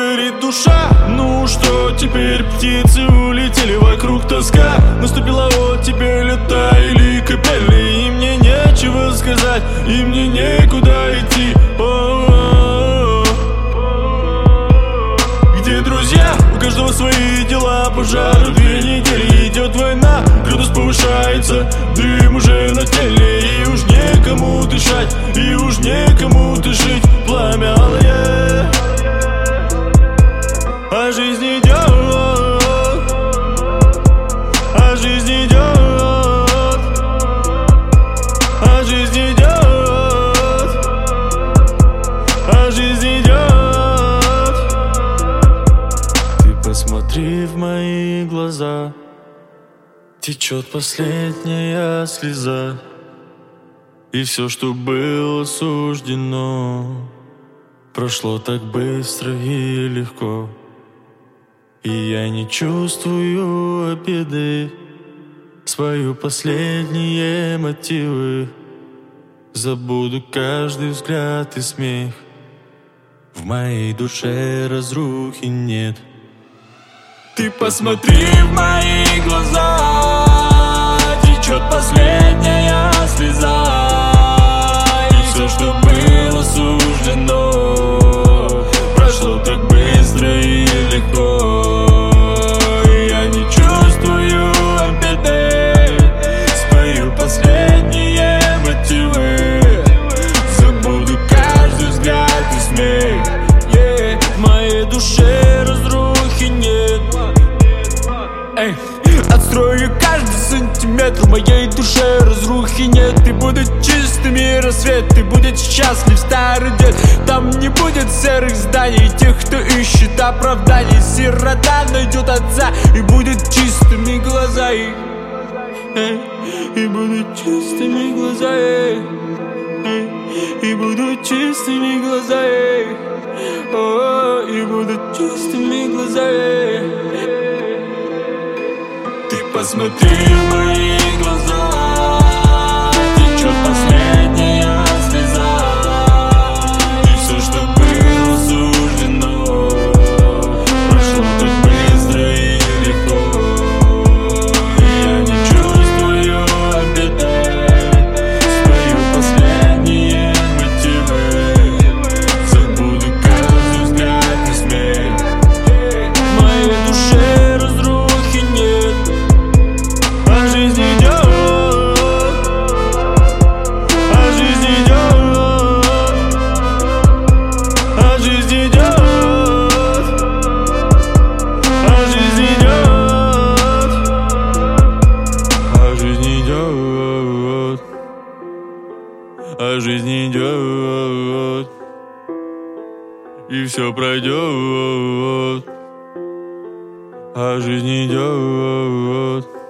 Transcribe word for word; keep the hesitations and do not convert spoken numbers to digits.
говорит душа. Ну что, теперь птицы улетели, вокруг тоска. Наступила оттепель, лета или капели, и мне нечего сказать, и мне некуда идти. О-о-о-о. Где друзья? У каждого свои дела, пожары, две недели идет война, градус повышается, дым уже на теле, и уж некому дышать, и уж некому дышать, пламя алое. А жизнь идет, а жизнь идет, а жизнь идет, а жизнь идет. Ты посмотри в мои глаза, течет последняя слеза, и все, что было суждено, прошло так быстро и легко. И я не чувствую обиды, свою последние мотивы. Забуду каждый взгляд и смех, в моей душе разрухи нет. Ты посмотри в мои глаза, течет последняя слеза, и все, что было суждено, прошло так быстро и легко. И я не чувствую обиды, спою последние мотивы. Забуду каждый взгляд и смех, yeah. В моей душе разрухи нет. Эй, отстрою каждый сантиметр, в моей душе разрухи нет. И будут чистыми рассветы, будет счастлив старый дед. Там не будет серых зданий, тех, кто ищет оправданий. Сирота найдет отца, и будет чистыми глаза их. Эй, и будут чистыми глаза их. Эй, и будут чистыми глаза их. О, и будут чистыми глаза их. Ты посмотри в мои глаза, течет последняя слеза, и все, что было суждено, прошло так быстро и легко. И я не чувствую обиды, спою последние мотивы. Забуду каждый взгляд и смех, в моей душе разрухи нет. А жизнь идет, а жизнь идет, а жизнь идет, а жизнь идет, а жизнь идет, а жизнь идет, и все пройдет, а жизнь идет.